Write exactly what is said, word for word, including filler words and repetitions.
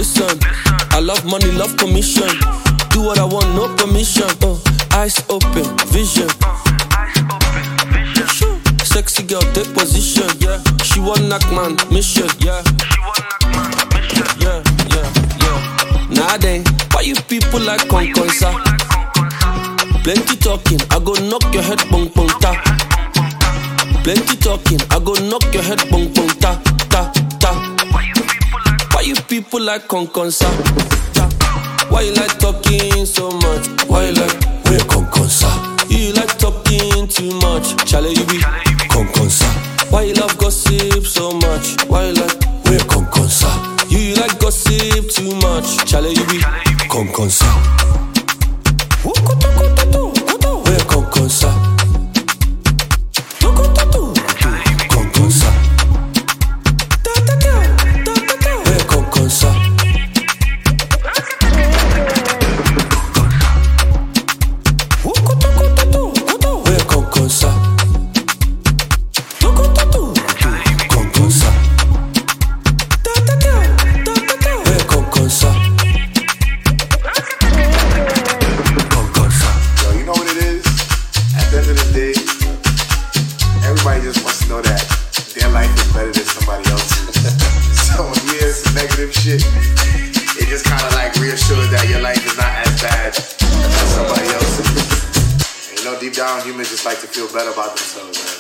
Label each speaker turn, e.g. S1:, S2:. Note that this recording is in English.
S1: listen. I love money, love commission. Do what I want, no permission. Uh, eyes open, vision. Sexy girl, take position. Yeah, she want knock man mission. Yeah, yeah, yeah, yeah. Nah, then why you people like Conconsa? Plenty talking, I go knock your head, bong bong ta. Plenty talking, I go knock your head, bong bong ta ta ta. Why you people like Conconsa? Why you like talking so much? Why you like we Conconsa? You like talking too much, Charlie you be Conconsa. Why you love gossip so much? Why you like we Conconsa? You like gossip too much, Charlie you be Conconsa. We Conconsa. Conconsa. We Conconsa.
S2: Shit, it just kind of like reassures that your life is not as bad as somebody else's. And you know, deep down, humans just like to feel better about themselves, man.